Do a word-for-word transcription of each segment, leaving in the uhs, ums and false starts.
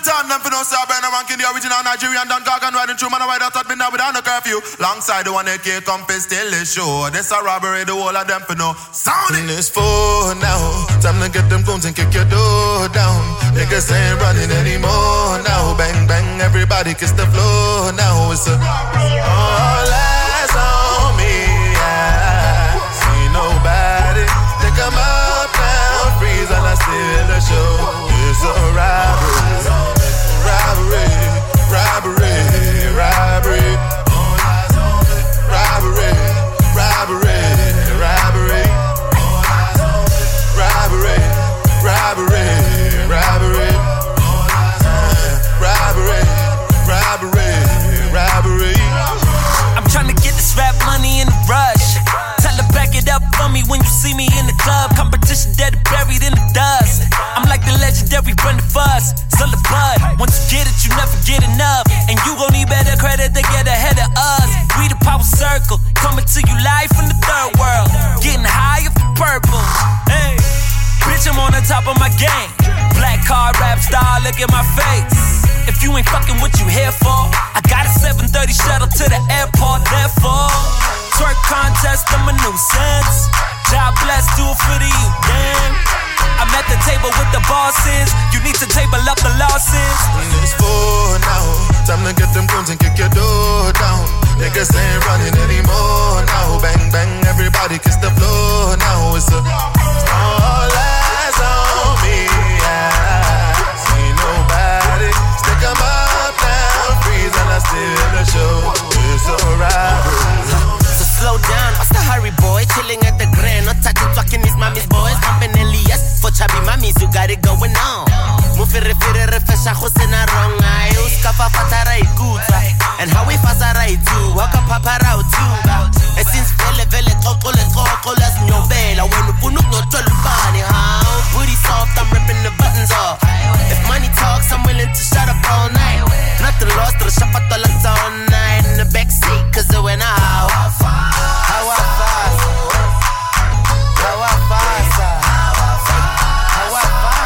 turn them for no sir, burn around kill the original Nigerian Don Gargan riding through man a ride out at midnight without no curfew. Longside the one A K compass still is sure. This a robbery, the whole of them for no sound it. It's four now, time to get them guns and kick your door down. Niggas ain't running anymore now. Bang bang, everybody kiss the floor now. It's a all eyes on me. I see nobody. They come up now, freeze and I steal the show. It's a robbery, robbery, robbery, robbery, robbery, robbery, robbery, robbery, robbery, robbery, robbery, robbery, robbery. I'm trying to get this rap money in a rush. Tell her back it up for me when you see me in the club. Competition dead buried in the dust. I'm like the legendary Brenda Fuss, son of bud. Once you get it, you never get enough. And you gon' need better credit to get ahead of us. We the power circle, coming to you live from the third world. Getting higher for purple. Hey, bitch, I'm on the top of my game. Black card rap star, look at my face. If you ain't fucking what you here for, I got a seven thirty shuttle to the airport, therefore. Twerk contest, I'm a nuisance. God bless, do it for the youth, damn. I'm at the table with the bosses. You need to table up the losses. It's four now, time to get them guns and kick your door down. Niggas ain't running anymore now. Bang bang, everybody kiss the floor now. It's a all eyes on me. I see nobody. Stick 'em up now, freeze and I steal the show. It's a robbery. So slow down, what's the hurry, boy? Chilling at the Grand, not talking, talking these mommy's boys. Pumping Elias for chubby mummies, you got it going on. Move it, refere, refesha, hosena wrong. I use kafa fatara ikuta. And how we fasara itu, waka papara utuba. And since vele vele toko le toko las nyobela. When you punuk no tolubani, how? Booty soft, I'm ripping the buttons off. If money talks, I'm willing to shut up all night. Nothing lost, the shapato las all night. In the backseat, cause it went out. How I fast, how I fast, how I fast, how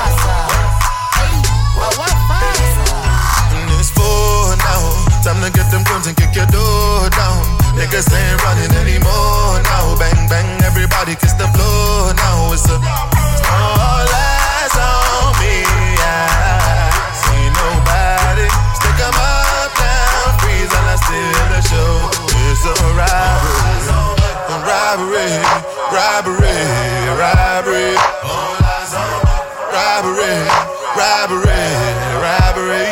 I fast. And it's four now, time to get them guns and kick your door down. Niggas ain't running anymore now. Bang bang, everybody kiss the floor now. It's a all eyes on me. I see nobody. Stick 'em up now, freeze and I steal the show. It's a robbery, robbery, robbery, robbery, robbery, robbery, robbery,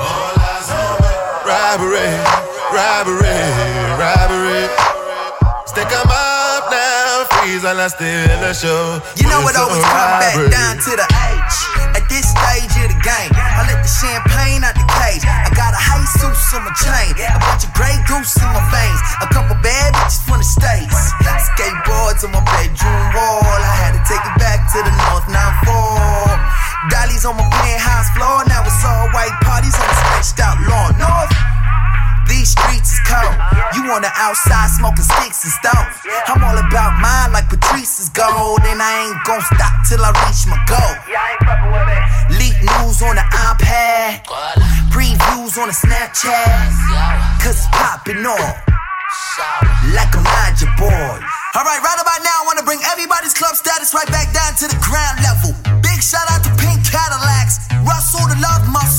robbery, robbery, robbery. Stick 'em up now, freeze and I steal the show. You know it always come back down to the H. At this stage of the game, I let the champagne out the cage. I got a Jesus on my chain, a bunch of Grey Goose in my veins, a couple bad bitches from the States, skateboards on my bedroom wall. I had to take it back to the North nine four. Dollies on my penthouse floor, now it's all white parties on the stretched out lawn. North, these streets is cold. You on the outside smoking sticks and stones. I'm all about mine like Patrice's gold, and I ain't gon' stop till I reach my goal. Leak news on the iPad, previews on the Snapchat, cause it's popping off like I'm not your boy. Alright, right about now I wanna bring everybody's club status right back down to the ground level. Big shout out to Pink Cadillacs, Russell the Love Muscle.